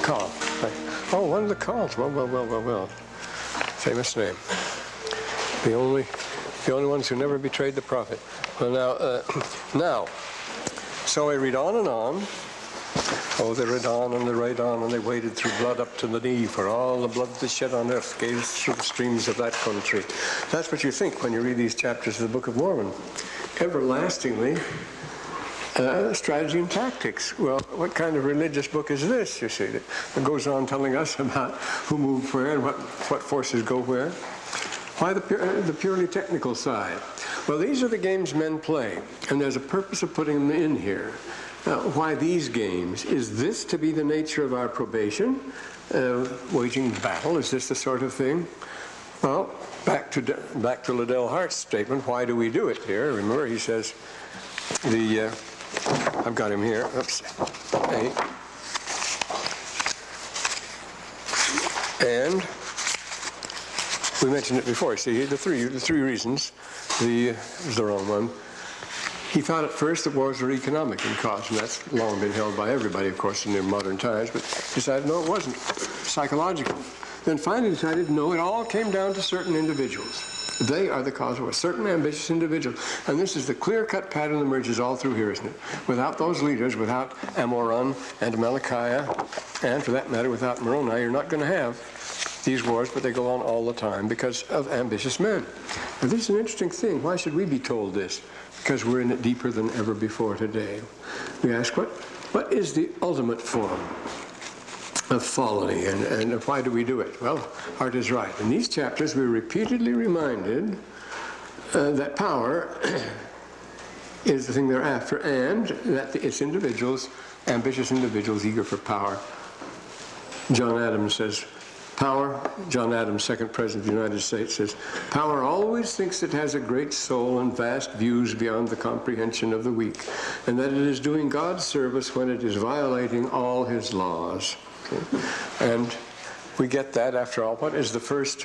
Call. Right. Oh, one of the calls. Well. Famous name. The only ones who never betrayed the prophet. Well, now, so I read on and on. Oh, they read on and they read on, and they waded through blood up to the knee, for all the blood that shed on earth gave through the streams of that country. That's what you think when you read these chapters of the Book of Mormon. Everlastingly, strategy and tactics. Well, what kind of religious book is this, you see, that goes on telling us about who moved where and what forces go where? Why the purely technical side? Well, these are the games men play, and there's a purpose of putting them in here. Why these games? Is this to be the nature of our probation? Waging battle? Is this the sort of thing? Well, back to Liddell Hart's statement, why do we do it here? Remember, he says, I've got him here. Oops. Hey. And we mentioned it before. See, the three reasons. Is the wrong one. He thought at first that wars were economic in cause, and that's long been held by everybody, of course, in their modern times, but decided no, it wasn't. Psychological. Then finally decided no, it all came down to certain individuals. They are the cause of a certain ambitious individual. And this is the clear-cut pattern that emerges all through here, isn't it? Without those leaders, without Amoron and Malachiah, and for that matter, without Moroni, you're not going to have these wars, but they go on all the time because of ambitious men. Now, this is an interesting thing. Why should we be told this? Because we're in it deeper than ever before today. We ask, what is the ultimate form of folly, and why do we do it? Well, Hart is right. In these chapters, we're repeatedly reminded that power is the thing they're after, and that it's individuals, ambitious individuals eager for power. John Adams says, power, John Adams, second President of the United States, says, power always thinks it has a great soul and vast views beyond the comprehension of the weak, and that it is doing God's service when it is violating all his laws. Okay? And we get that, after all. What is the first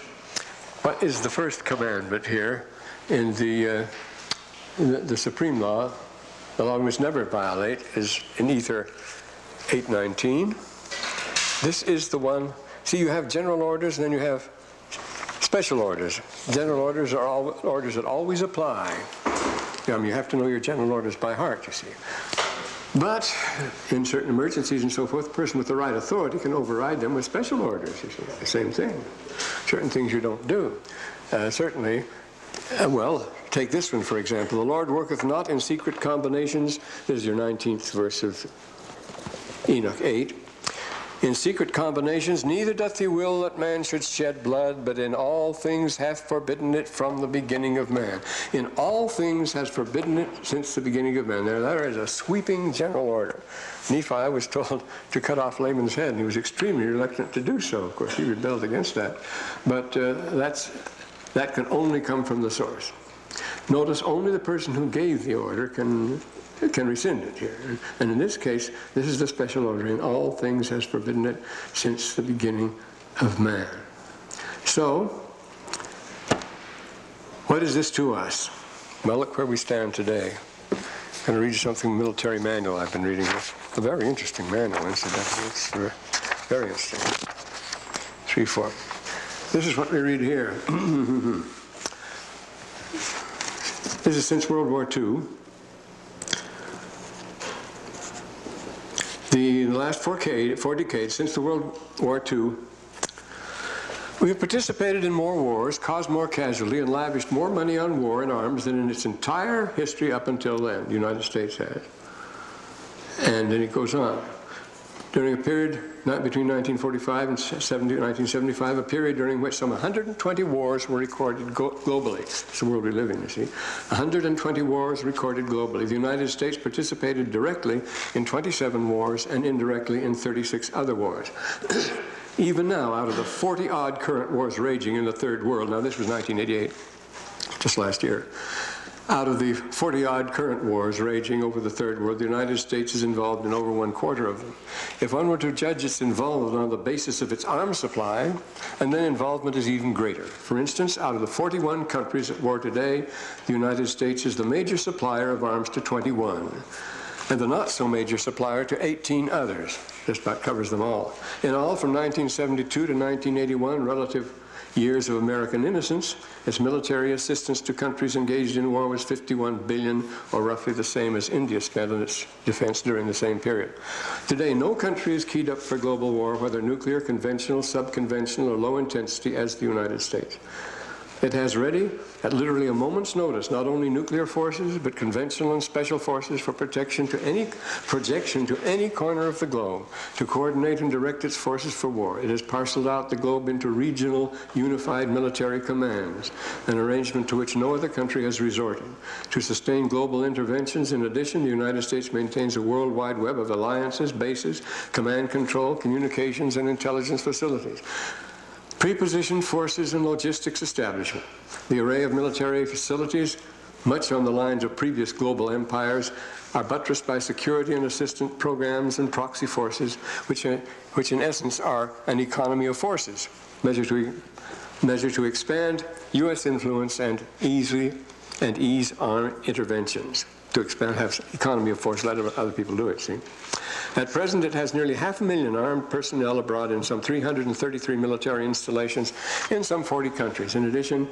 commandment here in the supreme law? The law we must never violate is in Ether 8:19. This is the one. See, you have general orders, and then you have special orders. General orders are all orders that always apply. You have to know your general orders by heart, you see. But in certain emergencies and so forth, the person with the right authority can override them with special orders, you see. The same thing. Certain things you don't do. Certainly, well, take this one, for example. The Lord worketh not in secret combinations. This is your 19th verse of Enoch 8. In secret combinations, neither doth he will that man should shed blood, but in all things hath forbidden it from the beginning of man. In all things has forbidden it since the beginning of man. There is a sweeping general order. Nephi was told to cut off Laman's head, and he was extremely reluctant to do so. Of course, he rebelled against that. But that can only come from the source. Notice only the person who gave the order can rescind it here. And in this case, this is the special order. In all things has forbidden it since the beginning of man. So, what is this to us? Well, look where we stand today. I'm going to read you something from the military manual I've been reading. A very interesting manual, incidentally. It's very interesting. 3-4. This is what we read here. This is since World War II. The last four decades, since the World War II, we have participated in more wars, caused more casualty, and lavished more money on war and arms than in its entire history up until then, the United States has. And then it goes on. During a period between 1945 and 1975, a period during which some 120 wars were recorded globally. It's the world we live in, you see. 120 wars recorded globally. The United States participated directly in 27 wars and indirectly in 36 other wars. Even now, out of the 40-odd current wars raging in the Third World, now this was 1988, just last year, out of the 40-odd current wars raging over the Third World, the United States is involved in over 1/4 of them. If one were to judge its involvement on the basis of its arms supply, and then involvement is even greater. For instance, out of the 41 countries at war today, the United States is the major supplier of arms to 21, and the not-so-major supplier to 18 others. just about covers them all. In all, from 1972 to 1981, relative years of American innocence, its military assistance to countries engaged in war was 51 billion, or roughly the same as India spent on its defense during the same period. Today, no country is keyed up for global war, whether nuclear, conventional, subconventional, or low intensity, as the United States. It has ready, at literally a moment's notice, not only nuclear forces, but conventional and special forces for projection to any corner of the globe, to coordinate and direct its forces for war. It has parceled out the globe into regional, unified military commands, an arrangement to which no other country has resorted. To sustain global interventions, in addition, the United States maintains a worldwide web of alliances, bases, command control, communications, and intelligence facilities, prepositioned forces and logistics establishment. The array of military facilities, much on the lines of previous global empires, are buttressed by security and assistance programs and proxy forces, which in essence are an economy of forces, measure to expand U.S. influence and ease our interventions. To expand, have economy of force, let other people do it, see. At present, it has nearly 500,000 armed personnel abroad in some 333 military installations in some 40 countries. In addition,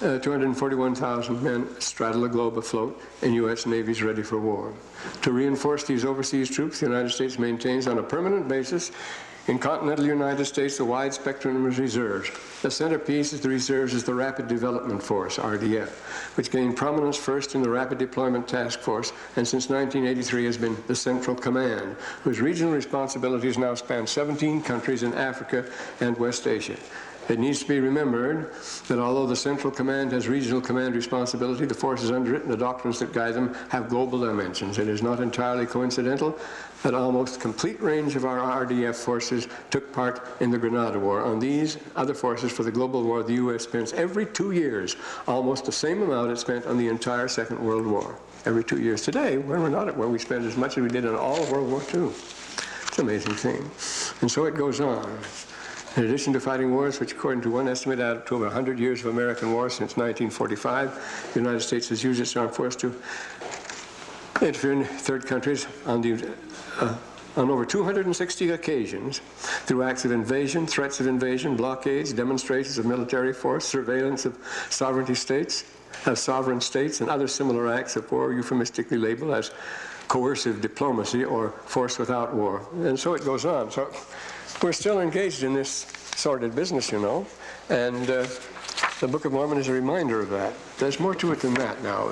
241,000 men straddle the globe afloat in U.S. navies ready for war. To reinforce these overseas troops, the United States maintains on a permanent basis in continental United States a wide spectrum of reserves. The centerpiece of the reserves is the Rapid Development Force, RDF, which gained prominence first in the Rapid Deployment Task Force, and since 1983 has been the Central Command, whose regional responsibilities now span 17 countries in Africa and West Asia. It needs to be remembered that although the Central Command has regional command responsibility, the forces under it and the doctrines that guide them have global dimensions. It is not entirely coincidental that almost complete range of our RDF forces took part in the Grenada War. On these other forces for the global war, the U.S. spends every 2 years almost the same amount it spent on the entire Second World War. Every 2 years. Today, when we're not at war, we spend as much as we did on all of World War II. It's an amazing thing. And so it goes on. In addition to fighting wars, which according to one estimate add up to over 100 years of American war since 1945, the United States has used its armed force to interfere in third countries on over 260 occasions through acts of invasion, threats of invasion, blockades, demonstrations of military force, surveillance of sovereign states, and other similar acts of war euphemistically labeled as coercive diplomacy or force without war. And so it goes on. So we're still engaged in this sordid business, you know, and the Book of Mormon is a reminder of that. There's more to it than that now.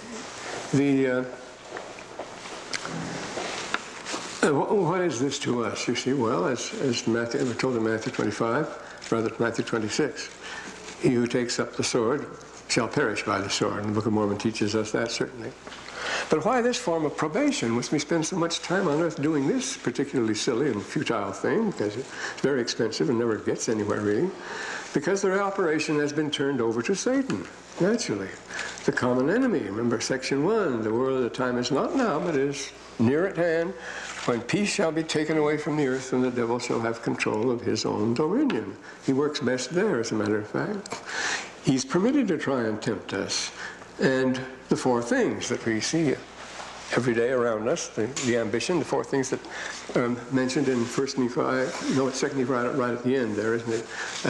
What is this to us? You see, well, as Matthew, we're told in Matthew 25, rather Matthew 26, he who takes up the sword shall perish by the sword. And the Book of Mormon teaches us that, certainly. But why this form of probation? Must we spend so much time on earth doing this particularly silly and futile thing? Because it's very expensive and never gets anywhere, really. Because their operation has been turned over to Satan, naturally. The common enemy. Remember section 1, the world of the time is not now, but is near at hand, when peace shall be taken away from the earth and the devil shall have control of his own dominion. He works best there, as a matter of fact. He's permitted to try and tempt us. And the four things that we see every day around us, the ambition, the four things that are mentioned in 1 Nephi, no, it's 2 Nephi right at the end there, isn't it?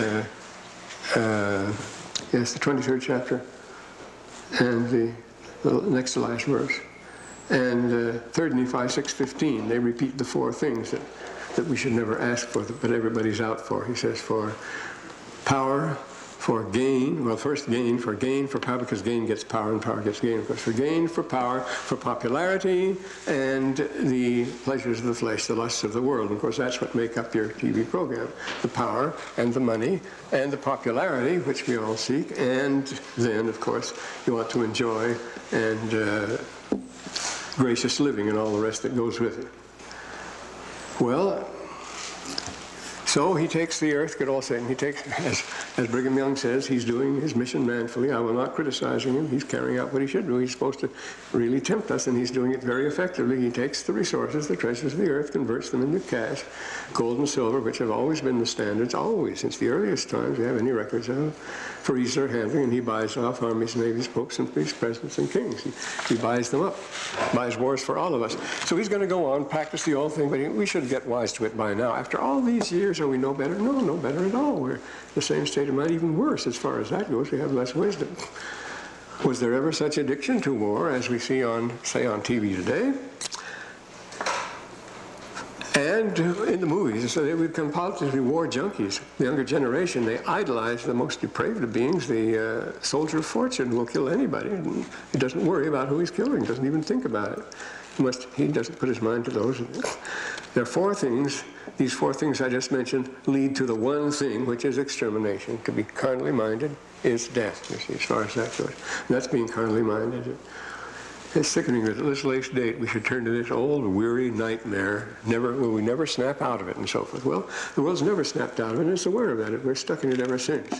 Yes, the 23rd chapter, and the next to last verse. And 3 Nephi 6:15, they repeat the four things that we should never ask for, but everybody's out for. He says for power, for gain, well, first gain, for power, because gain gets power and power gets gain, of course. For gain, for power, for popularity, and the pleasures of the flesh, the lusts of the world. And of course, that's what make up your TV program. The power and the money and the popularity, which we all seek. And then, of course, you want to enjoy and gracious living and all the rest that goes with it. Well, So he takes the earth, good old Satan. He takes, as Brigham Young says, he's doing his mission manfully. I will not criticizing him. He's carrying out what he should do. He's supposed to really tempt us, and he's doing it very effectively. He takes the resources, the treasures of the earth, converts them into cash, gold and silver, which have always been the standards, always, since the earliest times we have any records of, for ease of handling, and he buys off armies, navies, popes, and priests, presidents, and kings. He buys them up, buys wars for all of us. So he's going to go on, practice the old thing, but we should get wise to it by now. After all these years, are we no better? No, no better at all. We're in the same state of mind, even worse as far as that goes. We have less wisdom. Was there ever such addiction to war as we see on, say, on TV today? And in the movies, so they become positively war junkies. The younger generation, they idolize the most depraved of beings, the soldier of fortune who will kill anybody. And he doesn't worry about who he's killing, doesn't even think about it. He doesn't put his mind to those. There are four things. These four things I just mentioned lead to the one thing, which is extermination. To be carnally minded is death, you see, as far as that goes. And that's being carnally minded. It's sickening that at this late date we should turn to this old, weary nightmare. Will we never snap out of it, and so forth. Well, the world's never snapped out of it, and it's aware of it. We're stuck in it ever since.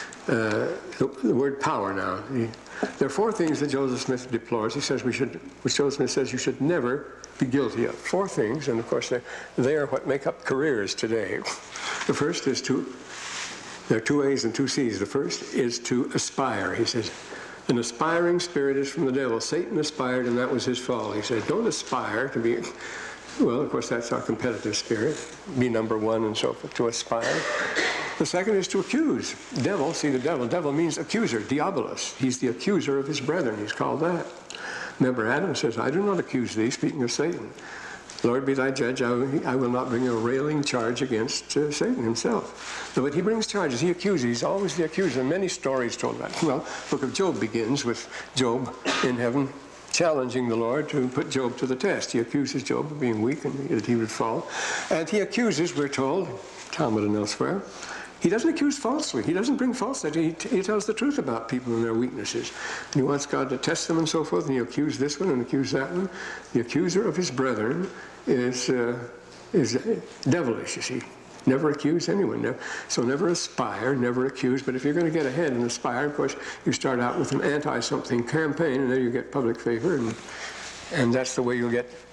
The word power now. There are four things that Joseph Smith deplores. He says which Joseph Smith says you should never be guilty of. Four things, and of course they are what make up careers today. The first is there are two A's and two C's. The first is to aspire. He says, an aspiring spirit is from the devil. Satan aspired, and that was his fall. He said, don't aspire to be, well, of course, that's our competitive spirit, be number one and so forth, to aspire. The second is to accuse. Devil, see the devil. Devil means accuser, diabolos. He's the accuser of his brethren. He's called that. Remember, Adam says, I do not accuse thee, speaking of Satan. Lord be thy judge, I will not bring a railing charge against Satan himself. But he brings charges, he accuses, he's always the accuser. Many stories told about it. Well, the book of Job begins with Job in heaven challenging the Lord to put Job to the test. He accuses Job of being weak and that he would fall. And he accuses, we're told, Talmud and elsewhere, he doesn't accuse falsely. He doesn't bring falsehood. He tells the truth about people and their weaknesses. And he wants God to test them and so forth, and he accuse this one and accuse that one. The accuser of his brethren is devilish, you see. Never accuse anyone. So never aspire, never accuse. But if you're going to get ahead and aspire, of course, you start out with an anti-something campaign, and then you get public favor, and that's the way you'll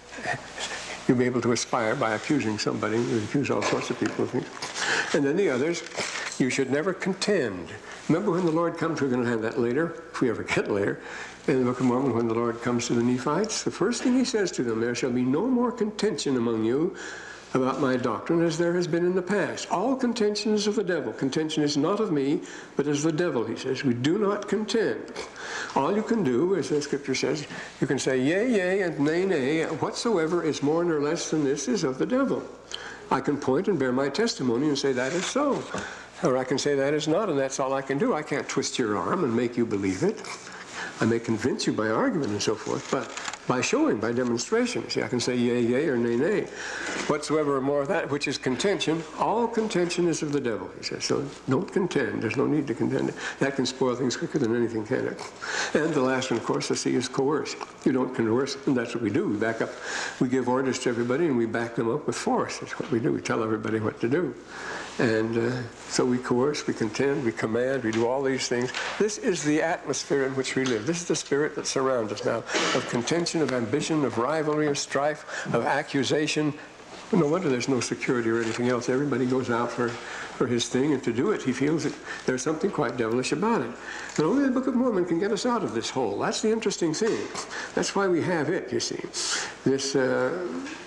be able to aspire by accusing somebody. You accuse all sorts of people of things. And then the others, you should never contend. Remember when the Lord comes, we're going to have that later, if we ever get later, in the Book of Mormon, when the Lord comes to the Nephites, the first thing he says to them, there shall be no more contention among you about my doctrine as there has been in the past. All contention is of the devil. Contention is not of me, but is the devil, he says. We do not contend. All you can do, as the scripture says, you can say yea, yea, and nay, nay. Whatsoever is more nor less than this is of the devil. I can point and bear my testimony and say that is so. Or I can say that is not, and that's all I can do. I can't twist your arm and make you believe it. I may convince you by argument and so forth, but by showing, by demonstration. See, I can say yea, yea, or nay, nay. Whatsoever or more of that which is contention, all contention is of the devil, he says. So don't contend. There's no need to contend. That can spoil things quicker than anything can it. And the last one, of course, the C is coerce. You don't coerce, and that's what we do. We back up. We give orders to everybody, and we back them up with force. That's what we do. We tell everybody what to do. And so we coerce, we contend, we command, we do all these things. This is the atmosphere in which we live. This is the spirit that surrounds us now, of contention, of ambition, of rivalry, of strife, of accusation. No wonder there's no security or anything else. Everybody goes out for his thing, and to do it, he feels that there's something quite devilish about it. And only the Book of Mormon can get us out of this hole. That's the interesting thing. That's why we have it, you see. The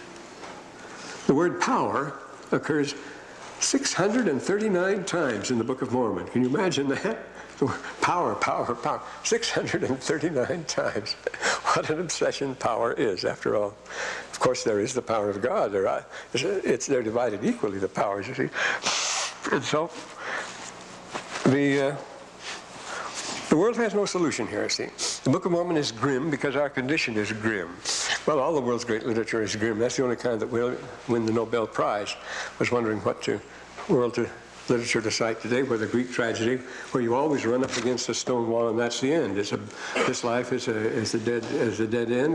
word power occurs 639 times in the Book of Mormon. Can you imagine that? Power, power, power. 639 times. What an obsession power is, after all. Of course, there is the power of God. They're divided equally, the powers, you see. And so, the world has no solution here, see. The Book of Mormon is grim because our condition is grim. Well, all the world's great literature is grim. That's the only kind that will win the Nobel Prize. I was wondering what world literature to cite today, where the Greek tragedy, where you always run up against a stone wall and that's the end. This life is a dead end.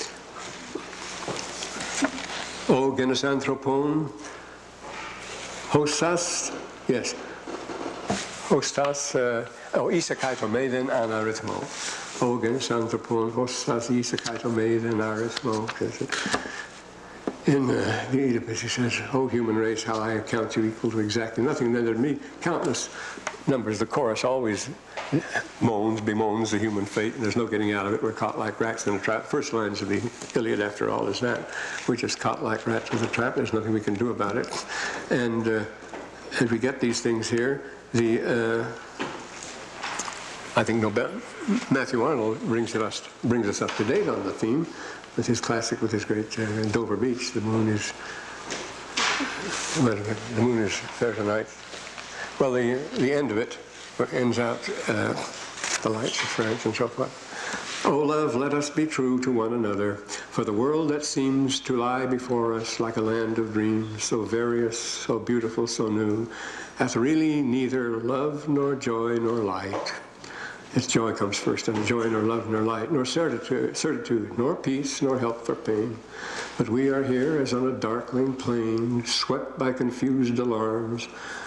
O genes anthropon, Hostas, yes. Hostas, isa kaito meiden anarithmo. Ogen santhropon, hostas isa kaito meiden anarithmo. In the Oedipus, he says, "O human race, how I count you equal to exactly nothing, neither me, countless numbers." The chorus always bemoans the human fate, and there's no getting out of it. We're caught like rats in a trap. First lines of the Iliad, after all, is that. We're just caught like rats with a trap. There's nothing we can do about it. And we get these things here. I think Matthew Arnold brings us up to date on the theme with his classic, with his great Dover Beach. The moon is there tonight. Well, the end of it ends out the lights of France and so forth. "O love, let us be true to one another, for the world that seems to lie before us like a land of dreams, so various, so beautiful, so new, hath really neither love nor joy nor light." Its joy comes first, and joy nor love nor light, nor certitude, nor peace, nor help for pain. But we are here as on a darkling plain, swept by confused alarms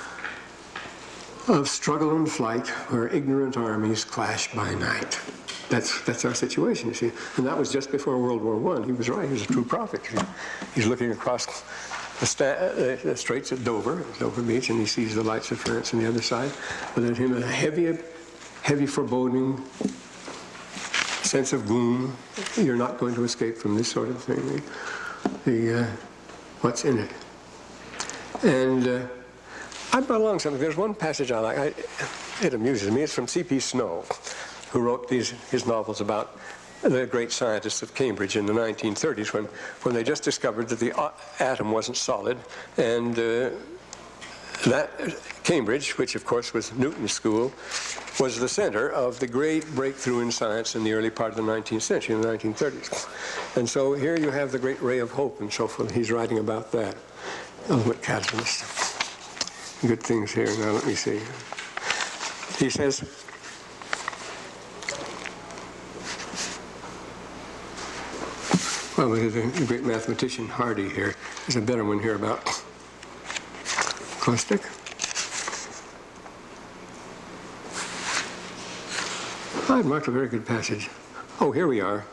of struggle and flight, where ignorant armies clash by night. That's our situation, you see. And that was just before World War I. He was right. He was a true prophet. He's looking across the straits at Dover Beach, and he sees the lights of France on the other side. Within him, a heavy foreboding, sense of gloom. You're not going to escape from this sort of thing. What's in it? And I brought along something. There's one passage I like. It amuses me. It's from C.P. Snow, who wrote his novels about the great scientists of Cambridge in the 1930s when they just discovered that the atom wasn't solid. And that Cambridge, which of course was Newton's school, was the center of the great breakthrough in science in the early part of the 19th century, in the 1930s. And so here you have the great ray of hope and so forth. He's writing about that. Ultimate catalyst. Good things here. Now let me see. He says, well, there's a great mathematician, Hardy, here. There's a better one here about caustic. I'd marked a very good passage. Oh, here we are.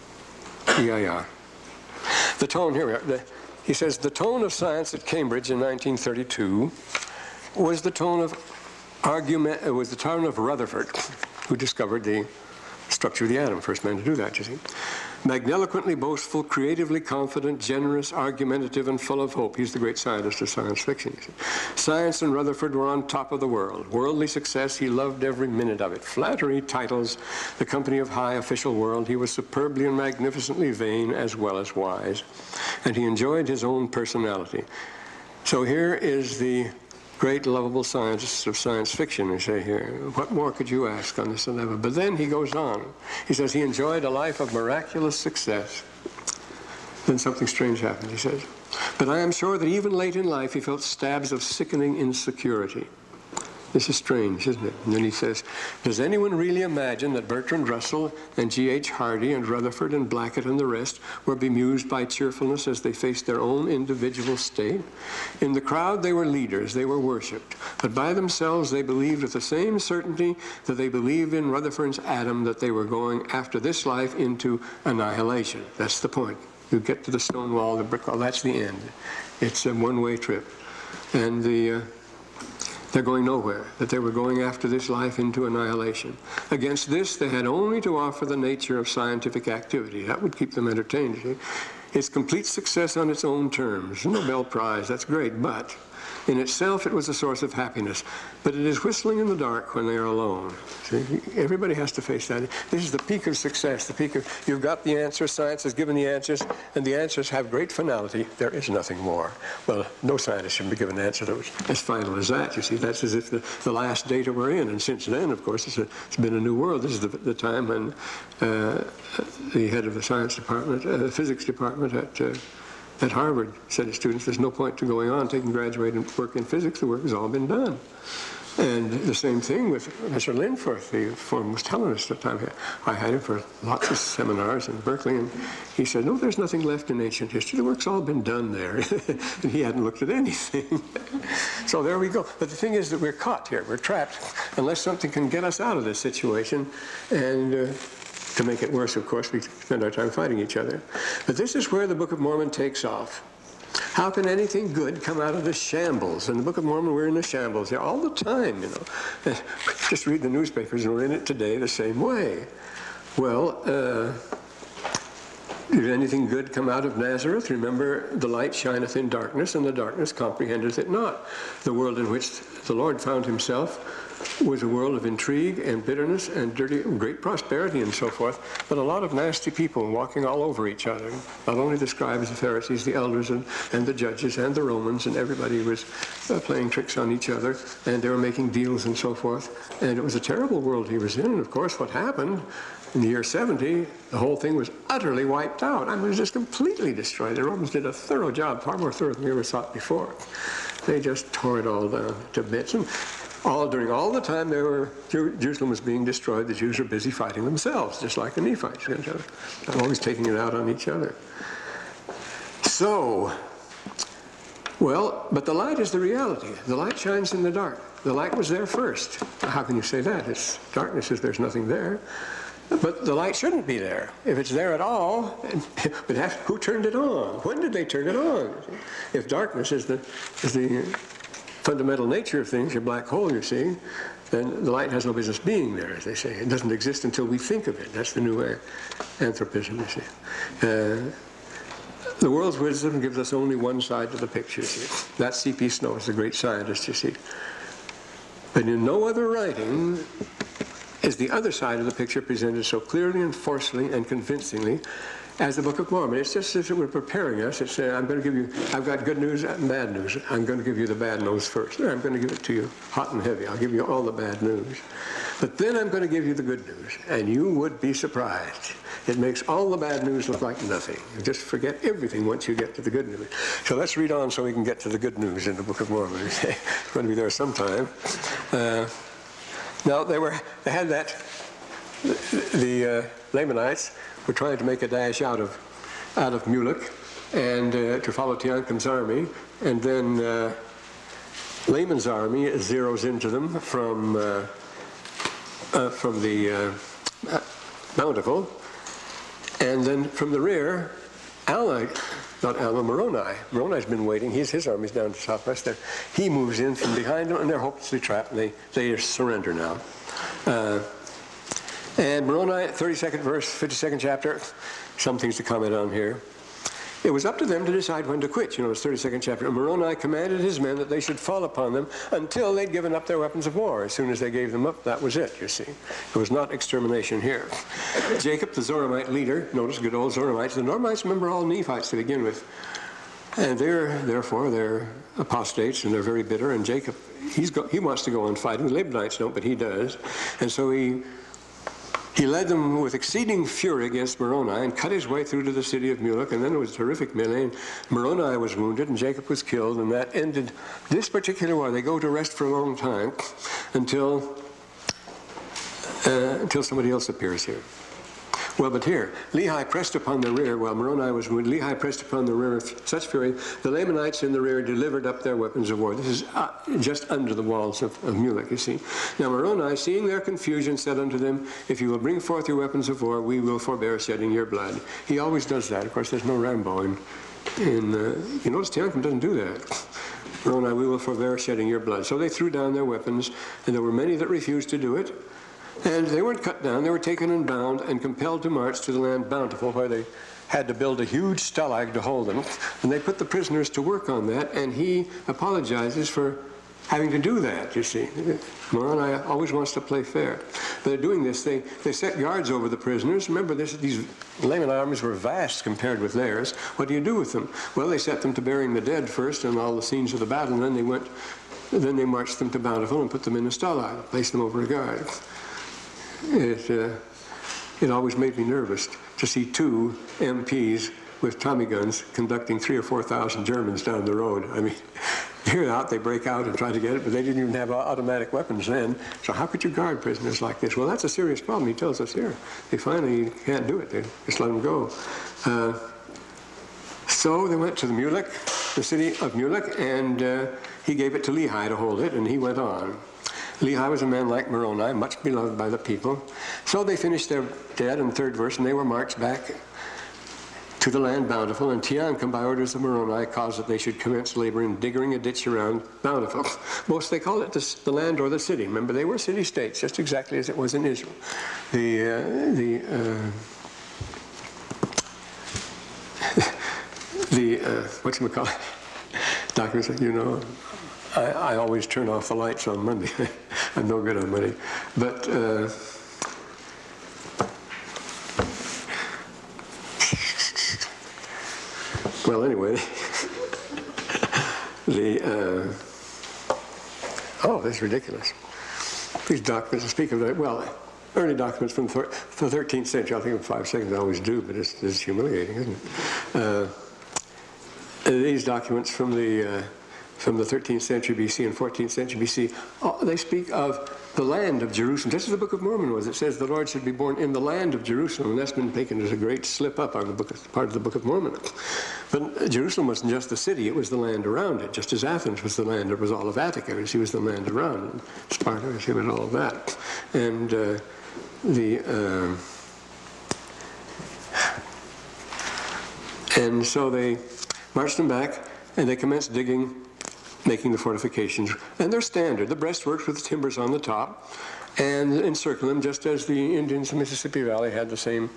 EIR. The tone, here we are. He says, the tone of science at Cambridge in 1932 was the tone of argument, it was the tone of Rutherford, who discovered the structure of the atom, first man to do that, you see. Magniloquently boastful, creatively confident, generous, argumentative, and full of hope. He's the great scientist of science fiction, you see. Science and Rutherford were on top of the world. Worldly success, he loved every minute of it. Flattery, titles, the company of high official world. He was superbly and magnificently vain as well as wise. And he enjoyed his own personality. So here is the great lovable scientists of science fiction, we say here. What more could you ask on this level? But then he goes on. He says he enjoyed a life of miraculous success. Then something strange happened, he says. But I am sure that even late in life he felt stabs of sickening insecurity. This is strange, isn't it? And then he says, does anyone really imagine that Bertrand Russell and G.H. Hardy and Rutherford and Blackett and the rest were bemused by cheerfulness as they faced their own individual state? In the crowd they were leaders, they were worshipped, but by themselves they believed with the same certainty that they believed in Rutherford's atom that they were going after this life into annihilation. That's the point. You get to the stone wall, the brick wall, that's the end. It's a one-way trip. And they're going nowhere, that they were going after this life into annihilation. Against this, they had only to offer the nature of scientific activity. That would keep them entertained. See? It's complete success on its own terms. Nobel Prize, that's great, but in itself it was a source of happiness. But it is whistling in the dark when they are alone. See? Everybody has to face that. This is the peak of success, the peak of, you've got the answers, science has given the answers, and the answers have great finality. There is nothing more. Well, no scientist should be given an answer that was as final as that, you see. That's as if the last data we're in. And since then, of course, it's been a new world. This is the time when the head of the science department, the physics department at Harvard said to students, there's no point to going on, taking graduate and work in physics. The work has all been done. And the same thing with Mr. Linforth. The foreman was telling us at the time. I had him for lots of seminars in Berkeley, and he said, no, there's nothing left in ancient history. The work's all been done there. And he hadn't looked at anything. So there we go. But the thing is that we're caught here. We're trapped unless something can get us out of this situation. And to make it worse, of course, we spend our time fighting each other. But this is where the Book of Mormon takes off. How can anything good come out of the shambles? In the Book of Mormon, we're in the shambles here all the time, you know. Just read the newspapers, and we're in it today the same way. Well, did anything good come out of Nazareth? Remember, the light shineth in darkness, and the darkness comprehendeth it not. The world in which the Lord found himself was a world of intrigue and bitterness and great prosperity and so forth, but a lot of nasty people walking all over each other. Not only the scribes, the Pharisees, the elders, and the judges, and the Romans, and everybody was playing tricks on each other, and they were making deals and so forth. And it was a terrible world he was in. And of course, what happened in the year 70, the whole thing was utterly wiped out. I mean, it was just completely destroyed. The Romans did a thorough job, far more thorough than we ever thought before. They just tore it all down to bits. And during all the time Jerusalem was being destroyed, the Jews were busy fighting themselves, just like the Nephites. Always taking it out on each other. So, well, but the light is the reality. The light shines in the dark. The light was there first. How can you say that? It's darkness if there's nothing there. But the light shouldn't be there. If it's there at all, who turned it on? When did they turn it on? If darkness is the fundamental nature of things, your black hole, you see, then the light has no business being there, as they say. It doesn't exist until we think of it. That's the new anthropism, you see. The world's wisdom gives us only one side to the picture, you see. That's C.P. Snow, the great scientist, you see. But in no other writing is the other side of the picture presented so clearly and forcefully and convincingly as the Book of Mormon. It's just as if we're preparing us. It's saying, I'm going to give you, I've got good news and bad news. I'm going to give you the bad news first. I'm going to give it to you hot and heavy. I'll give you all the bad news. But then I'm going to give you the good news. And you would be surprised. It makes all the bad news look like nothing. You just forget everything once you get to the good news. So let's read on so we can get to the good news in the Book of Mormon. It's going to be there sometime. Now, they had that, the Lamanites were trying to make a dash out of Mulek and to follow Teancum's army, and then Laman's army zeroes into them from the Bountiful, and then from the rear, Moroni's been waiting. His army's down to southwest there. He moves in from behind them, and they're hopelessly trapped, and they surrender now. And Moroni, 32nd verse, 52nd chapter, some things to comment on here. It was up to them to decide when to quit. You know, it's 32nd chapter. And Moroni commanded his men that they should fall upon them until they'd given up their weapons of war. As soon as they gave them up, that was it, you see. It was not extermination here. Jacob, the Zoramite leader, notice good old Zoramites. The Normites remember all Nephites to begin with. And therefore, they're apostates, and they're very bitter. And Jacob, he wants to go on fighting. The Libanites don't, but he does. And so he led them with exceeding fury against Moroni and cut his way through to the city of Mulek, and then it was a terrific melee, and Moroni was wounded, and Jacob was killed, and that ended this particular war. They go to rest for a long time until somebody else appears here. Well, but here, Lehi pressed upon the rear, while Moroni was wounded. Lehi pressed upon the rear with such fury, the Lamanites in the rear delivered up their weapons of war. This is just under the walls of Mulek, you see. Now Moroni, seeing their confusion, said unto them, if you will bring forth your weapons of war, we will forbear shedding your blood. He always does that. Of course, there's no Rambo you notice Teancum doesn't do that. Moroni, we will forbear shedding your blood. So they threw down their weapons, and there were many that refused to do it. And they weren't cut down, they were taken and bound and compelled to march to the land Bountiful, where they had to build a huge stalag to hold them. And they put the prisoners to work on that, and he apologizes for having to do that, you see. Moroni always wants to play fair. They're doing this, they set guards over the prisoners. Remember, these Laman armies were vast compared with theirs. What do you do with them? Well, they set them to burying the dead first and all the scenes of the battle, and then they marched them to Bountiful and put them in a stalag, placed them over a guard. It always made me nervous to see two MPs with Tommy guns conducting 3,000 or 4,000 Germans down the road. I mean, Here out, they break out and try to get it, but they didn't even have automatic weapons then. So how could you guard prisoners like this? Well, that's a serious problem. He tells us here. They finally can't do it. They just let them go. So they went to the city of Mulek, and he gave it to Lehi to hold it, and he went on. Lehi was a man like Moroni, much beloved by the people. So they finished their dead in the 3rd verse, and they were marched back to the land Bountiful, and Teancum, by orders of Moroni, caused that they should commence labor in digging a ditch around Bountiful. Most they call it the land or the city. Remember, they were city-states, just exactly as it was in Israel. Whatchamacallit, documents, you know, I always turn off the lights on Monday. I'm no good on Monday. But well, anyway, oh, that's ridiculous. These documents speak of that. Well, early documents from the 13th century. I'll think of 5 seconds. I always do, but it's humiliating, isn't it? These documents from the 13th century BC and 14th century BC, they speak of the land of Jerusalem. Just as the Book of Mormon was. It says the Lord should be born in the land of Jerusalem, and that's been taken as a great slip up on the part of the Book of Mormon. But Jerusalem wasn't just the city, it was the land around it, just as Athens was the land. It was all of Attica, she was the land around, and Sparta, she was all of that. And and so they marched them back, and they commenced digging, making the fortifications. And they're standard. The breastworks with the timbers on the top, and encircle them, just as the Indians in the Mississippi Valley had the same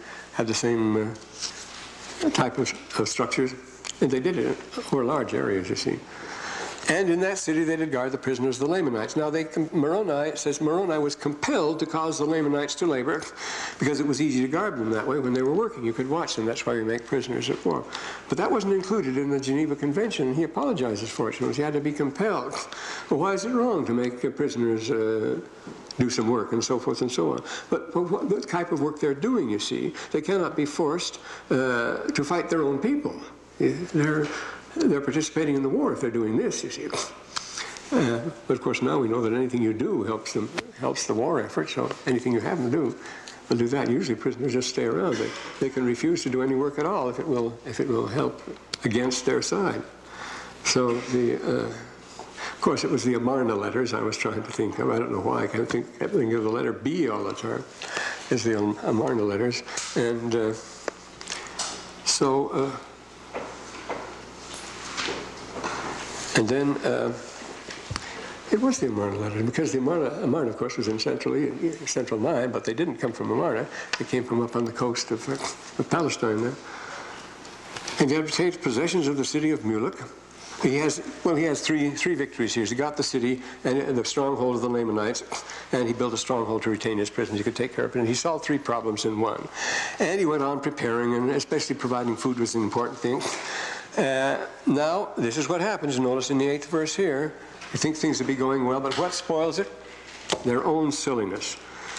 type of structures. And they did it over large areas, you see. And in that city they did guard the prisoners, the Lamanites. Now Moroni, it says Moroni was compelled to cause the Lamanites to labor because it was easy to guard them that way when they were working. You could watch them. That's why we make prisoners of war. But that wasn't included in the Geneva Convention, and he apologizes for it. He had to be compelled. Well, why is it wrong to make prisoners do some work and so forth and so on? But what type of work they're doing, you see, they cannot be forced to fight their own people. They're participating in the war if they're doing this, you see. But of course now we know that anything you do helps the war effort, so anything you have them do, they'll do that. Usually prisoners just stay around. They can refuse to do any work at all if it will help against their side. So of course it was the Amarna letters I was trying to think of. I don't know why I can't think of the letter B all the time. Is the Amarna letters. And and then it was the Amarna letter, because the Amarna, of course, was in Central 9, but they didn't come from Amarna. They came from up on the coast of Palestine there. And he obtained possessions of the city of Mulek. He has three victories here. He got the city and the stronghold of the Lamanites, and he built a stronghold to retain his prisoners. He could take care of it, and he solved 3 problems in one. And he went on preparing, and especially providing food was an important thing. Now, this is what happens. Notice in the 8th verse here, you think things will be going well, but what spoils it? Their own silliness.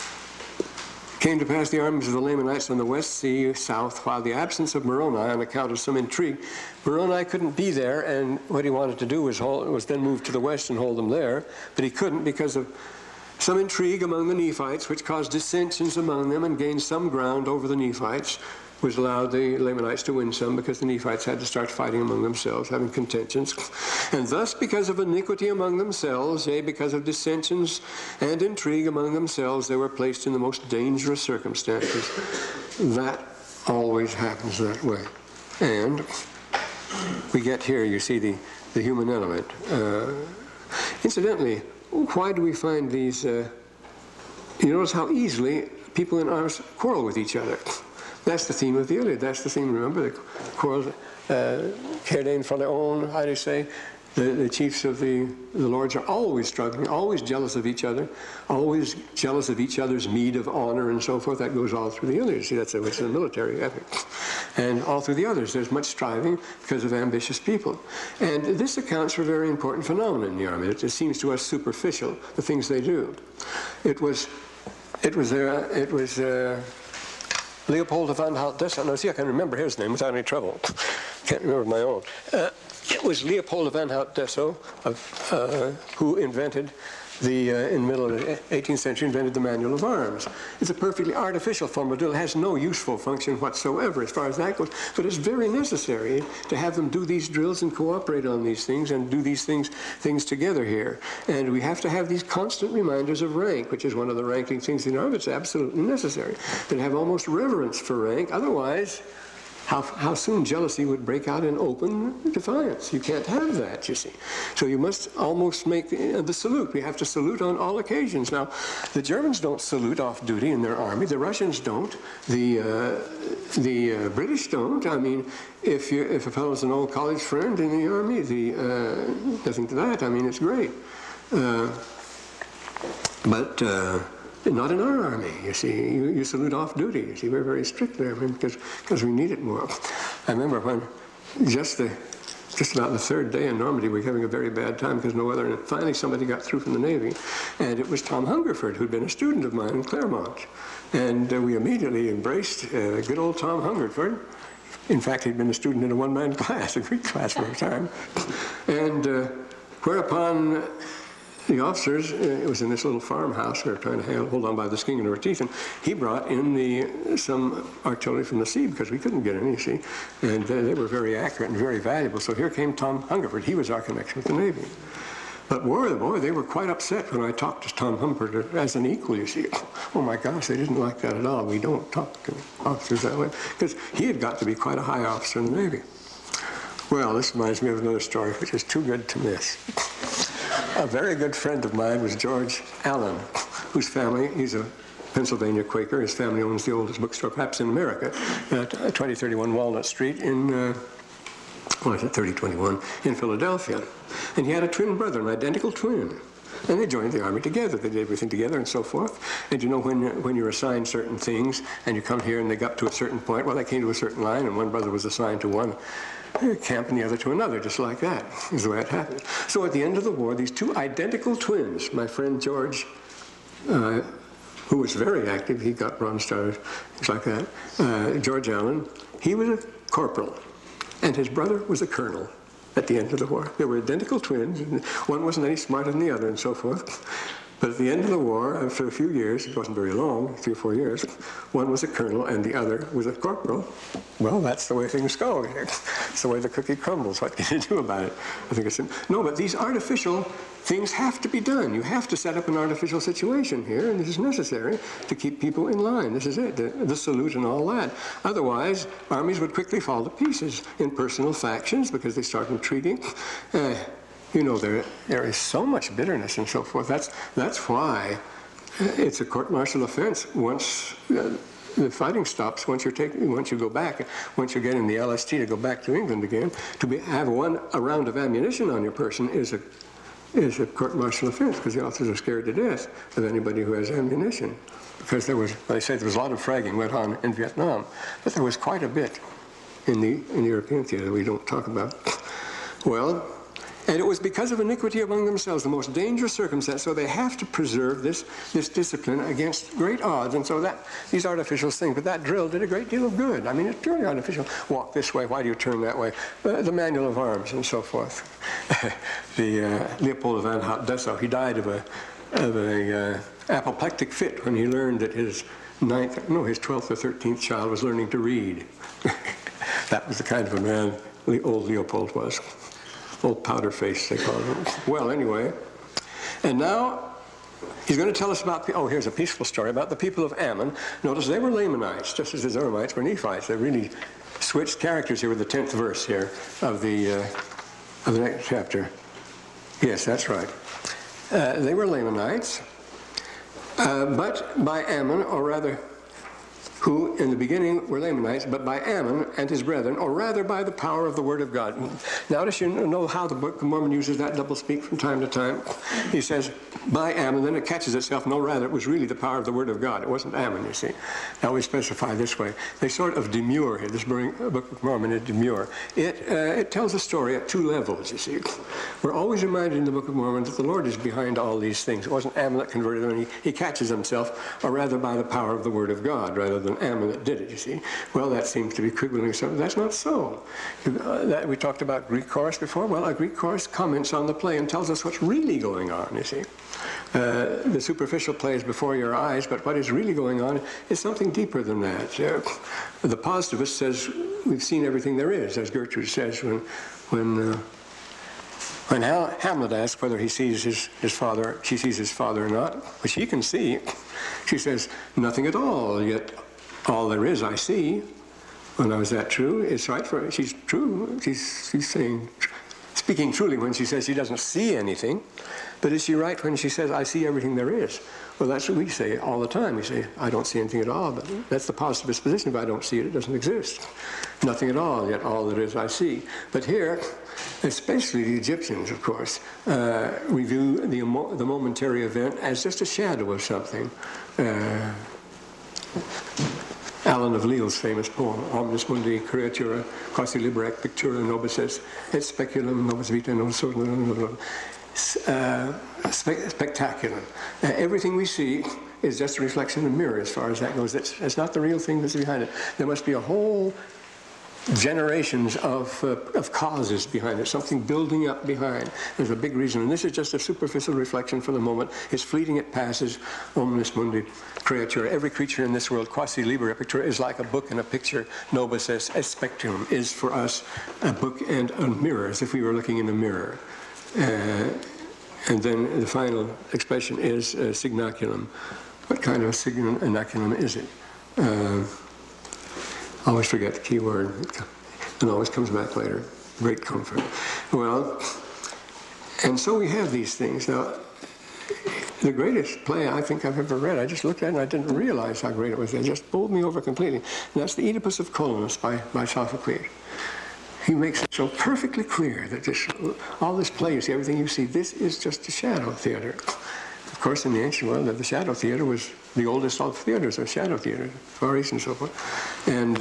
Came to pass the armies of the Lamanites on the west sea south, while the absence of Moroni on account of some intrigue. Moroni couldn't be there, and what he wanted to do was then move to the west and hold them there, but he couldn't because of some intrigue among the Nephites, which caused dissensions among them and gained some ground over the Nephites, which allowed the Lamanites to win some because the Nephites had to start fighting among themselves, having contentions. And thus, because of iniquity among themselves, yea, because of dissensions and intrigue among themselves, they were placed in the most dangerous circumstances. That always happens that way. And we get here, you see, the human element. Incidentally, why do we find these, you notice how easily people in ours quarrel with each other. That's the theme of the Iliad. That's the theme, remember, the quarrels, Kerdain Phaleon, how do you say? The chiefs of the lords are always struggling, always jealous of each other, always jealous of each other's meed of honor and so forth. That goes all through the Iliad. See, it's a military epic. And all through the others, there's much striving because of ambitious people. And this accounts for a very important phenomenon in the army. It seems to us superficial, the things they do. It was Leopold von Haldesheim. No, see, I can remember his name without any trouble. Can't remember my own. It was Leopold of Anhalt-Dessau who invented in the middle of the 18th century, invented the manual of arms. It's a perfectly artificial form of drill. It has no useful function whatsoever as far as that goes, but it's very necessary to have them do these drills and cooperate on these things and do these things together here. And we have to have these constant reminders of rank, which is one of the ranking things in the army. It's absolutely necessary to have almost reverence for rank. Otherwise, how soon jealousy would break out in open defiance. You can't have that, you see. So you must almost make the salute. We have to salute on all occasions. Now, the Germans don't salute off duty in their army. The Russians don't. The British don't. I mean, if a fellow's an old college friend in the army, nothing to that. I mean, it's great. But not in our army, you see. You salute off duty. You see, we're very strict there because we need it more. I remember when just about the third day in Normandy, we were having a very bad time because no weather, and finally somebody got through from the Navy, and it was Tom Hungerford, who'd been a student of mine in Claremont. And we immediately embraced good old Tom Hungerford. In fact, he'd been a student in a one-man class, a Greek class for a time. And whereupon the officers, it was in this little farmhouse, we were trying to hold on by the skin of our teeth, and he brought in some artillery from the sea because we couldn't get any, you see, and they were very accurate and very valuable. So here came Tom Hungerford. He was our connection with the Navy. But boy, they were quite upset when I talked to Tom Hungerford as an equal, you see. Oh my gosh, they didn't like that at all. We don't talk to officers that way, because he had got to be quite a high officer in the Navy. Well, this reminds me of another story which is too good to miss. A very good friend of mine was George Allen, whose family, he's a Pennsylvania Quaker. His family owns the oldest bookstore perhaps in America at 2031 Walnut Street in, 3021 in Philadelphia. And he had a twin brother, an identical twin. And they joined the army together. They did everything together and so forth. And you know, when you're assigned certain things and you come here and they got to a certain point, well, they came to a certain line and one brother was assigned to one camp and the other to another, just like that is the way it happened. So at the end of the war, these two identical twins, my friend George, who was very active, he got Bronze Stars, things like that, George Allen, he was a corporal, and his brother was a colonel at the end of the war. They were identical twins, and one wasn't any smarter than the other and so forth. But at the end of the war, after a few years, it wasn't very long, 3 or 4 years, one was a colonel and the other was a corporal. Well, that's the way things go. It's the way the cookie crumbles. What can you do about it? I think it's no, but these artificial things have to be done. You have to set up an artificial situation here, and this is necessary to keep people in line. This is it, the salute and all that. Otherwise, armies would quickly fall to pieces in personal factions because they start intriguing. You know, there is so much bitterness and so forth. That's why it's a court-martial offense once the fighting stops. Once you go back, once you get in the LST to go back to England again, have a round of ammunition on your person is a court-martial offense because the officers are scared to death of anybody who has ammunition. Because there was a lot of fragging went on in Vietnam, but there was quite a bit in the European theater we don't talk about. Well. And it was because of iniquity among themselves, the most dangerous circumstance, so they have to preserve this discipline against great odds. And so these artificial things, but that drill did a great deal of good. I mean, it's purely artificial. Walk this way, why do you turn that way? The manual of arms and so forth. Leopold of Anhalt-Dessau, he died of a apoplectic fit when he learned that his 12th or 13th child was learning to read. That was the kind of a man old Leopold was. Old powder face, they call him. Well, anyway, and now he's going to tell us about, here's a peaceful story about the people of Ammon. Notice they were Lamanites, just as the Zoramites were Nephites. They really switched characters here with the 10th verse here of the next chapter. Yes, that's right. They were Lamanites, but by Ammon, or rather, who in the beginning were Lamanites, but by Ammon and his brethren, or rather by the power of the word of God. Notice you know how the Book of Mormon uses that doublespeak from time to time. He says, by Ammon, then it catches itself. No, rather, it was really the power of the Word of God. It wasn't Ammon, you see. Now we specify this way. They sort of demur here. This Book of Mormon is demur. It tells a story at two levels, you see. We're always reminded in the Book of Mormon that the Lord is behind all these things. It wasn't Ammon that converted them. He catches himself, or rather by the power of the Word of God, rather than Ammon that did it, you see. Well, that seems to be quibbling something. That's not so. We talked about Greek chorus before. Well, a Greek chorus comments on the play and tells us what's really going on, you see. The superficial play is before your eyes, but what is really going on is something deeper than that. The positivist says we've seen everything there is, as Gertrude says when Hamlet asks whether he sees his father, she sees his father or not, which he can see. She says, nothing at all, yet all there is I see. Well, now, is that true? It's right for her. She's true. She's saying, speaking truly when she says she doesn't see anything. But is she right when she says, I see everything there is? Well, that's what we say all the time. We say, I don't see anything at all. But that's the positivist position. If I don't see it, it doesn't exist. Nothing at all, yet all there is I see. But here, especially the Egyptians, of course, review the momentary event as just a shadow of something. Alan of Leal's famous poem, Omnis Mundi Creatura, quasi libera et pictura nobis est, et speculum nobis vita non so spectacular. Everything we see is just a reflection in the mirror as far as that goes. It's not the real thing that's behind it. There must be a whole generations of causes behind it, something building up behind. There's a big reason, and this is just a superficial reflection for the moment. It's fleeting, it passes. Omnis Mundi Creatura. Every creature in this world, quasi libera pictura, is like a book and a picture. Nobis est spectrum is for us a book and a mirror, as if we were looking in a mirror. And then the final expression is signaculum. What kind of a signaculum is it? I always forget the key word. It always comes back later. Great comfort. Well, and so we have these things. Now, the greatest play I think I've ever read, I just looked at it and I didn't realize how great it was. It just bowled me over completely. And that's the Oedipus of Colonus by Sophocles. He makes it so perfectly clear that all this play, you see, everything you see, this is just a shadow theater. Of course, in the ancient world, the shadow theater was the oldest of theaters, or shadow theater, Far East and so forth. And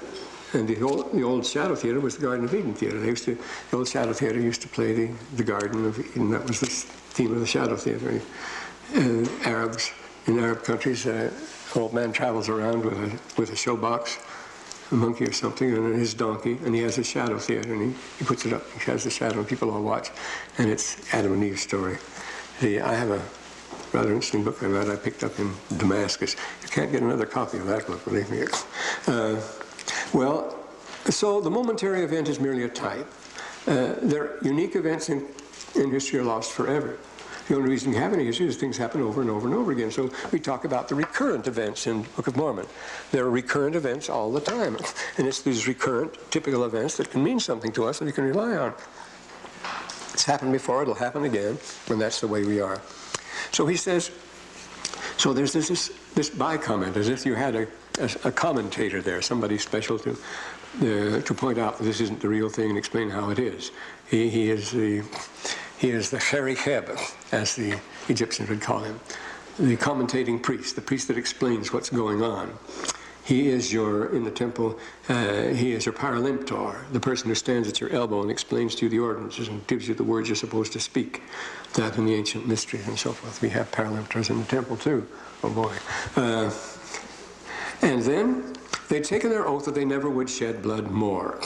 the old shadow theater was the Garden of Eden theater. The old shadow theater used to play the Garden of Eden. That was the theme of the shadow theater. Arabs, in Arab countries, an old man travels around with a showbox, a monkey or something, and his donkey, and he has a shadow theater, and he puts it up. He has the shadow, and people all watch, and it's Adam and Eve's story. I have a rather interesting book I read. I picked up in Damascus. You can't get another copy of that book, believe me. Well, so the momentary event is merely a type. Their unique events in history are lost forever. The only reason we have any history is things happen over and over and over again. So we talk about the recurrent events in the Book of Mormon. There are recurrent events all the time. And it's these recurrent, typical events that can mean something to us that we can rely on. It's happened before, it'll happen again, and that's the way we are. So he says, so there's this by-comment, as if you had a commentator there, somebody special to point out that this isn't the real thing and explain how it is. He is the Cherecheb, as the Egyptians would call him, the commentating priest, the priest that explains what's going on. He is in the temple, he is your paralimptor, the person who stands at your elbow and explains to you the ordinances and gives you the words you're supposed to speak. That in the ancient mysteries and so forth. We have paralimptors in the temple too. Oh boy. And then they'd taken their oath that they never would shed blood more.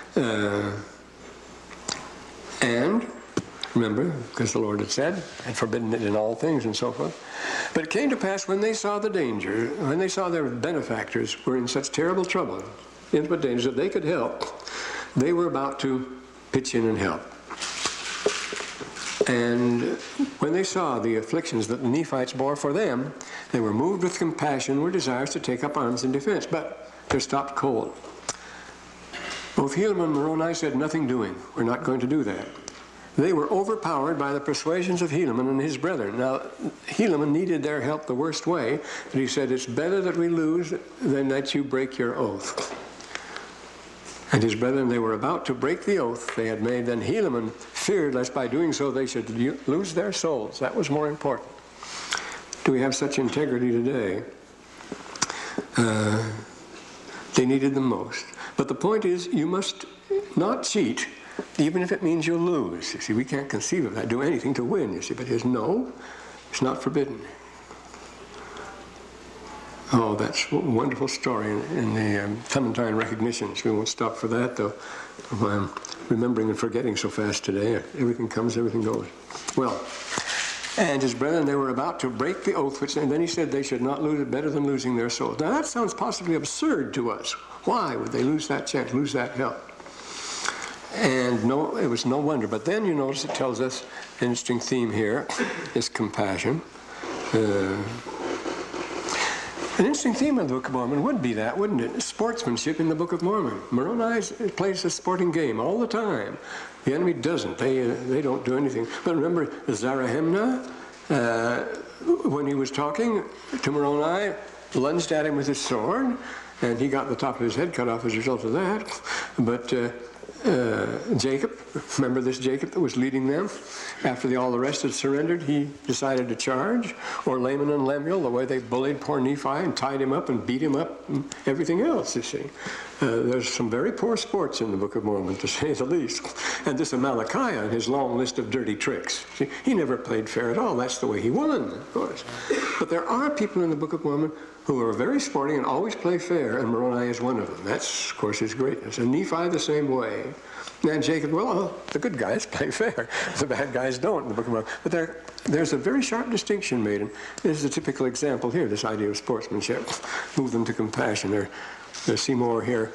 And remember, because the Lord had said, had forbidden it in all things and so forth. But it came to pass when they saw the danger, when they saw their benefactors were in such terrible trouble, intimate dangers that they could help, they were about to pitch in and help. And when they saw the afflictions that the Nephites bore for them, they were moved with compassion, were desirous to take up arms in defense, but they're stopped cold. Both Helaman and Moroni said, nothing doing. We're not going to do that. They were overpowered by the persuasions of Helaman and his brethren. Now, Helaman needed their help the worst way, but he said, it's better that we lose than that you break your oath. And his brethren, they were about to break the oath they had made. Then Helaman feared lest by doing so they should lose their souls. That was more important. Do we have such integrity today? They needed them most. But the point is, you must not cheat, even if it means you'll lose. You see, we can't conceive of that, do anything to win, you see. But his no, it's not forbidden. Oh, that's a wonderful story in the Clementine recognitions. We won't stop for that, though. I'm remembering and forgetting so fast today. Everything comes, everything goes. Well, and his brethren, they were about to break the oath, and then he said they should not lose it better than losing their souls. Now, that sounds possibly absurd to us. Why would they lose that chance, lose that help? And no, it was no wonder. But then you notice it tells us an interesting theme here is compassion. An interesting theme in the Book of Mormon would be that, wouldn't it? Sportsmanship in the Book of Mormon. Moroni plays a sporting game all the time. The enemy doesn't. They don't do anything. But remember Zarahemna, when he was talking to Moroni, lunged at him with his sword, and he got the top of his head cut off as a result of that. But Jacob, remember this Jacob that was leading them? After all the rest had surrendered, he decided to charge. Or Laman and Lemuel, the way they bullied poor Nephi and tied him up and beat him up and everything else, you see. There's some very poor sports in the Book of Mormon, to say the least. And this Amalickiah, his long list of dirty tricks. See, he never played fair at all. That's the way he won, of course. But there are people in the Book of Mormon who are very sporting and always play fair, and Moroni is one of them. That's, of course, his greatness. And Nephi the same way. And Jacob, well, the good guys play fair. The bad guys don't in the Book of Mormon. But there's a very sharp distinction made, and this is a typical example here, this idea of sportsmanship. Move them to compassion. There's Seymour here.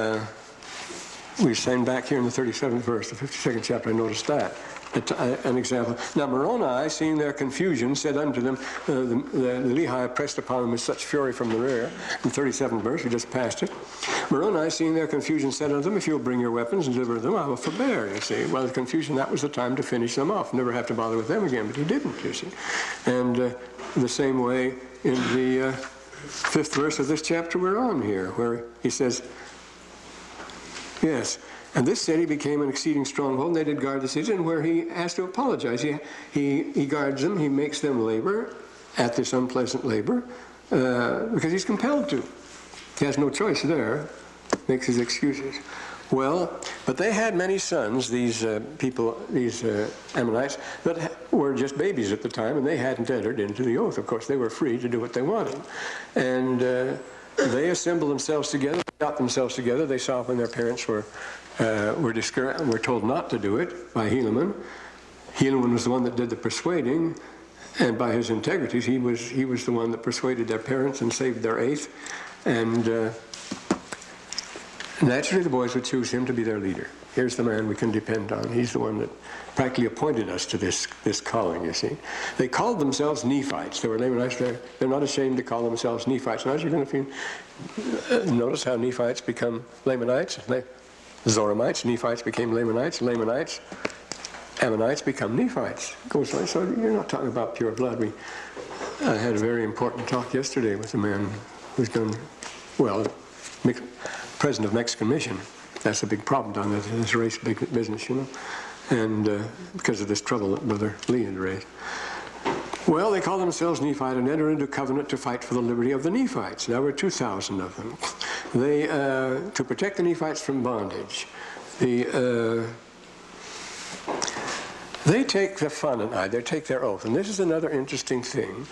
We stand back here in the 37th verse, the 52nd chapter, I noticed that. An example. Now Moroni, seeing their confusion, said unto them, the Lehi pressed upon them with such fury from the rear. In the 37th verse, we just passed it. Moroni, seeing their confusion, said unto them, if you'll bring your weapons and deliver them, I will forbear, you see. Well, the confusion, that was the time to finish them off. Never have to bother with them again, but he didn't, you see. And the same way in the 5th verse of this chapter we're on here, where he says, yes, and this city became an exceeding stronghold, and they did guard the city, and where he has to apologize. He guards them, he makes them labor at this unpleasant labor, because he's compelled to. He has no choice there, makes his excuses. Well, but they had many sons, these people, these Ammonites, that were just babies at the time, and they hadn't entered into the oath. Of course, they were free to do what they wanted. And they assembled themselves together, got themselves together. They saw when their parents were told not to do it by Helaman. Helaman was the one that did the persuading, and by his integrities, he was the one that persuaded their parents and saved their eighth. And naturally, the boys would choose him to be their leader. Here's the man we can depend on. He's the one that practically appointed us to this calling, you see. They called themselves Nephites. They were Lamanites. They're not ashamed to call themselves Nephites. Now, as you're going to notice how Nephites become Lamanites. Zoramites, Nephites became Lamanites. Lamanites, Ammonites become Nephites. Goes like, so you're not talking about pure blood. I had a very important talk yesterday with a man who's done, well, president of Mexican Mission. That's a big problem down there, this race business, you know, and because of this trouble that Brother Lee had raised. Well, they call themselves Nephite and enter into covenant to fight for the liberty of the Nephites. There were 2,000 of them. They, to protect the Nephites from bondage, they take the fun and they take their oath. And this is another interesting thing.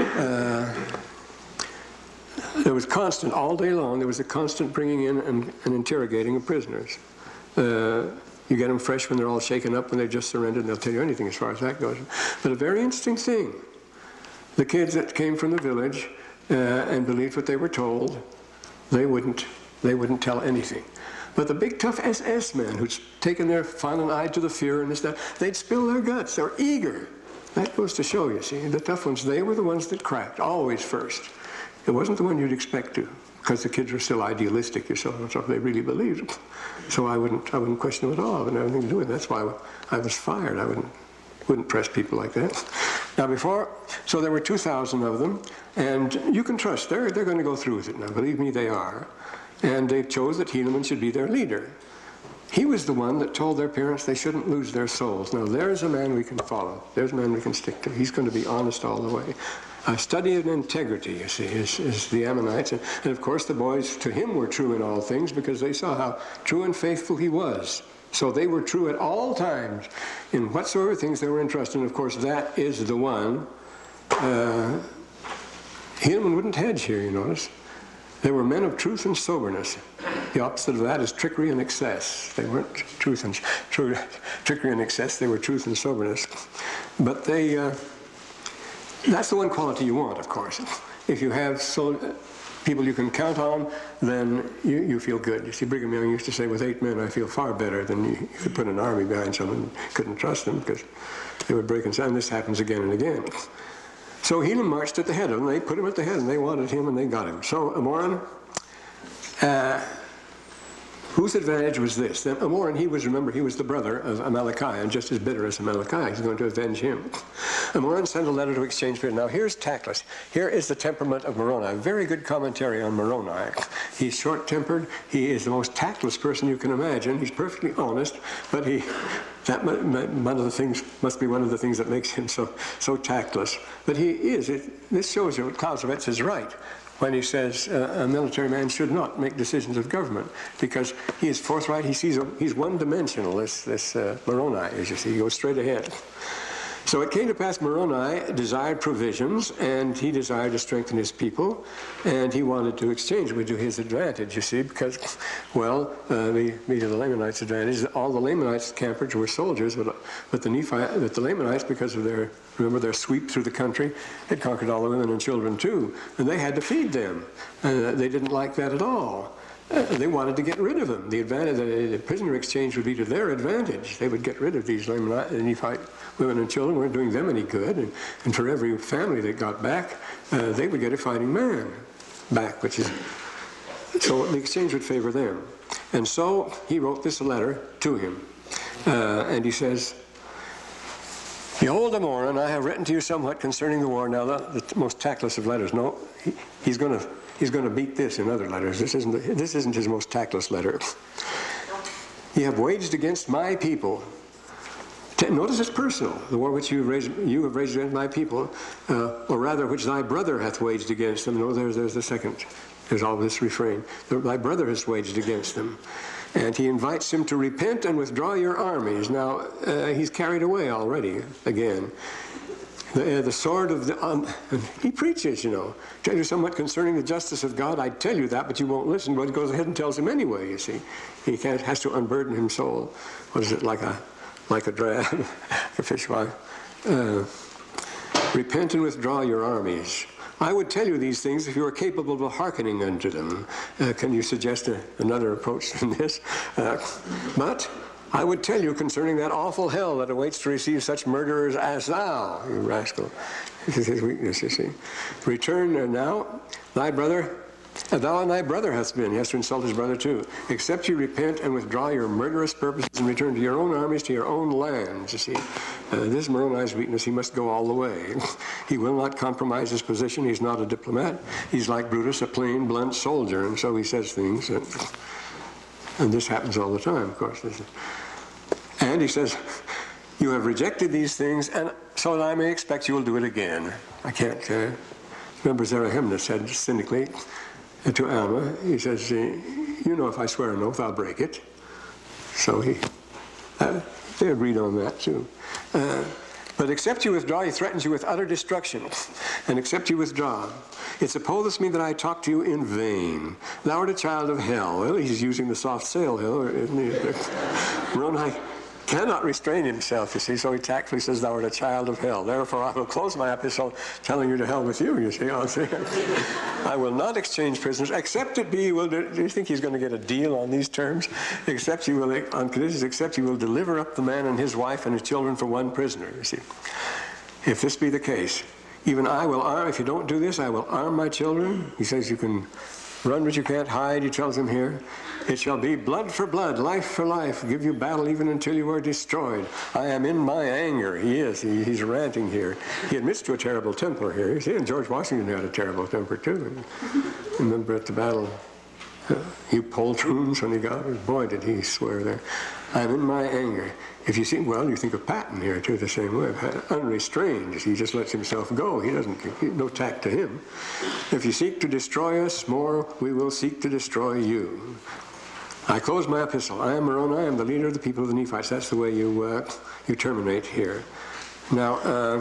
There was constant, all day long, there was a constant bringing in and interrogating of prisoners. You get them fresh when they're all shaken up, when they've just surrendered, and they'll tell you anything as far as that goes. But a very interesting thing, the kids that came from the village and believed what they were told, they wouldn't tell anything. But the big tough SS men who'd taken their fun and eye to the fear and this, that, they'd spill their guts. They were eager. That goes to show, you see, the tough ones, they were the ones that cracked, always first. It wasn't the one you'd expect to, because the kids were still idealistic, you saw, so they really believed it. So I wouldn't question them at all. I wouldn't have anything to do with it. That's why I was fired. I wouldn't press people like that. Now so there were 2,000 of them, and you can trust they're going to go through with it now. Believe me, they are. and they chose that Helaman should be their leader. He was the one that told their parents they shouldn't lose their souls. Now, there's a man we can follow. There's a man we can stick to. He's going to be honest all the way. A study of integrity, you see, is the Ammonites. And of course, the boys to him were true in all things because they saw how true and faithful he was. So they were true at all times in whatsoever things they were entrusted in. Of course, that is the one. Helaman wouldn't hedge here, you notice. They were men of truth and soberness. The opposite of that is trickery and excess. They weren't trickery and excess. They were truth and soberness. But that's the one quality you want, of course. If you have people you can count on, then you feel good. You see, Brigham Young used to say, with 8 men, I feel far better than you could put an army behind someone and couldn't trust them because they would break inside. And this happens again and again. So Helaman marched at the head of them. They put him at the head, and they wanted him, and they got him. So Amoran, whose advantage was this? Then Amoran, remember, he was the brother of Amalickiah, and just as bitter as Amalickiah. He's going to avenge him. Amoran sent a letter to exchange for it. Now here's tactless. Here is the temperament of Moroni. Very good commentary on Moroni. He's short-tempered. He is the most tactless person you can imagine. He's perfectly honest, but one of the things must be one of the things that makes him so tactless. But he is. This shows you Clausewitz is right when he says a military man should not make decisions of government, because he is forthright. He's one-dimensional. This Moroni, as you see, he goes straight ahead. So it came to pass Moroni desired provisions, and he desired to strengthen his people, and he wanted to exchange to his advantage, you see, because, well, the Lamanites' advantage. All the Lamanites campers were soldiers, but the Lamanites, because of their sweep through the country, had conquered all the women and children too, and they had to feed them. They didn't like that at all. They wanted to get rid of them. The prisoner exchange would be to their advantage. They would get rid of these Nephite women and children. Weren't doing them any good. And for every family that got back, they would get a fighting man back, so the exchange would favor them. And so he wrote this letter to him. And he says, Behold, Amoran, I have written to you somewhat concerning the war. Now, the most tactless of letters. No, he's going to beat this in other letters. This isn't his most tactless letter. You have waged against my people. Notice it's personal. The war which you have waged against my people, or rather, which thy brother hath waged against them. No, there's the second. There's all this refrain. Thy brother has waged against them. And he invites him to repent and withdraw your armies. Now, he's carried away already, again. The sword of he preaches, tell you somewhat concerning the justice of God. I tell you that, but you won't listen. But he goes ahead and tells him anyway, you see. He has to unburden his soul. What is it, like a drab, a fishwife? Repent and withdraw your armies. I would tell you these things if you are capable of hearkening unto them. Can you suggest another approach than this? But I would tell you concerning that awful hell that awaits to receive such murderers as thou, you rascal. This is his weakness, you see. Return now, thy brother, thou and thy brother hast been. He has to insult his brother too. Except you repent and withdraw your murderous purposes and return to your own armies, to your own lands, you see. This is Moroni's weakness. He must go all the way. He will not compromise his position. He's not a diplomat. He's like Brutus, a plain, blunt soldier, and so he says things. And this happens all the time, of course. And he says, you have rejected these things, and so that I may expect you will do it again. I can't remember Zerahemnah said cynically to Alma, he says, if I swear an oath, I'll break it. So they agreed on that too. But except you withdraw, he threatens you with utter destruction. And except you withdraw, it supposeth me that I talk to you in vain. Thou art a child of hell. Well, he's using the soft sail hill, isn't he? Moroni cannot restrain himself, you see, so he tactfully says, thou art a child of hell. Therefore, I will close my epistle telling you to hell with you, you see. I will not exchange prisoners, except it be, do you think he's going to get a deal on these terms? Except you will, on conditions, except you will deliver up the man and his wife and his children for one prisoner, you see. If this be the case, even I will arm, if you don't do this, I will arm my children. He says you can run but you can't hide, he tells them here. It shall be blood for blood, life for life, give you battle even until you are destroyed. I am in my anger. He is. He's ranting here. He admits to a terrible temper here. You see, and George Washington had a terrible temper too. Remember at the battle You poltroons, when he got it, boy, did he swear there. I'm in my anger. If you see, well, you think of Patton here, too, the same way. Unrestrained. He just lets himself go. He doesn't, no tact to him. If you seek to destroy us more, we will seek to destroy you. I close my epistle. I am Moroni. I am the leader of the people of the Nephites. That's the way you terminate here. Now,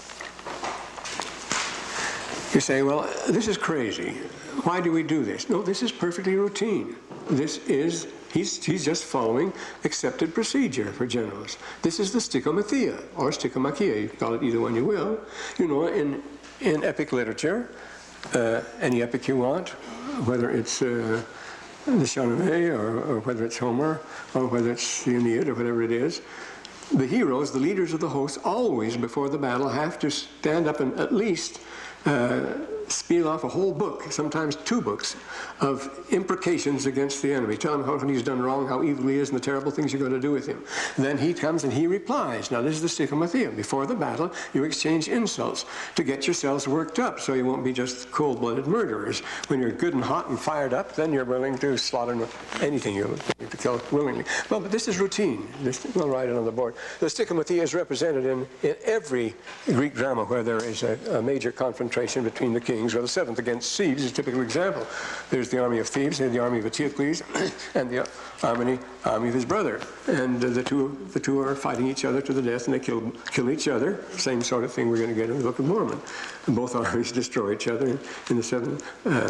you say, well, this is crazy. Why do we do this? No, this is perfectly routine. This is, he's just following accepted procedure for generals. This is the stichomathia, or stichomachia. You can call it either one you will. You know, in epic literature, any epic you want, whether it's the Shahnameh, or whether it's Homer, or whether it's the Aeneid, or whatever it is, the heroes, the leaders of the host, always before the battle have to stand up and at least spiel off a whole book, sometimes 2 books, of imprecations against the enemy. Tell him how he's done wrong, how evil he is, and the terrible things you're going to do with him. Then he comes and he replies. Now, this is the stichomathia. Before the battle, you exchange insults to get yourselves worked up so you won't be just cold-blooded murderers. When you're good and hot and fired up, then you're willing to slaughter anything you kill willingly. Well, but this is routine. We'll write it on the board. The stichomathia is represented in every Greek drama where there is a major confrontation between the kings, or the 7th against Thebes is a typical example. There's the army of Thebes, and the army of Eteocles, and the army of his brother. And the two are fighting each other to the death, and they kill each other. Same sort of thing we're going to get in the Book of Mormon. And both armies destroy each other in the 7th,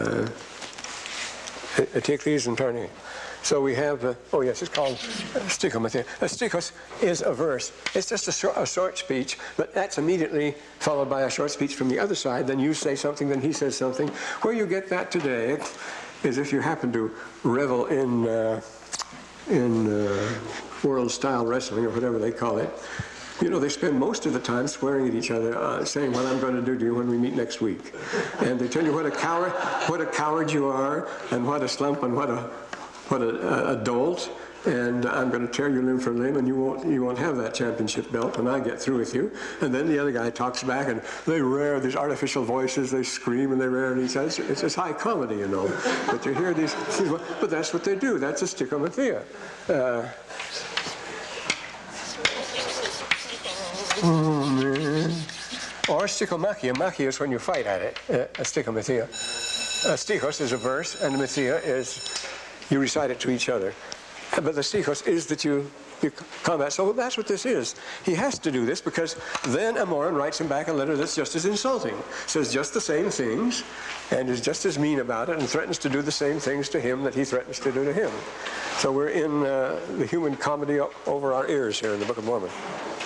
Eteocles and Tarnay. So we have, oh yes, it's called stichomathia. A stichos is a verse. It's just a short speech, but that's immediately followed by a short speech from the other side. Then you say something, then he says something. Where you get that today is if you happen to revel in world-style wrestling, or whatever they call it. You know, they spend most of the time swearing at each other, saying what I'm going to do to you when we meet next week. And they tell you what a coward you are, and what a slump, and what a dolt, and I'm going to tear you limb from limb, and you won't have that championship belt when I get through with you. And then the other guy talks back, and they rear these artificial voices, they scream and they rear at each other. It's just high comedy, you know. But you hear these, but that's what they do. That's a stichomathia. Or stichomachia. Machia is when you fight at it. A stichomathia. Stichos is a verse, and mathia is you recite it to each other. But the stichos is that you combat. So that's what this is. He has to do this because then Amoron writes him back a letter that's just as insulting. Says just the same things and is just as mean about it and threatens to do the same things to him that he threatens to do to him. So we're in the human comedy over our ears here in the Book of Mormon.